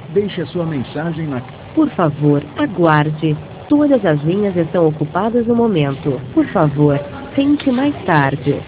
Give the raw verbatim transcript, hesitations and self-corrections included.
Deixe a sua mensagem na... Por favor, aguarde. Todas as linhas estão ocupadas no momento. Por favor, tente mais tarde.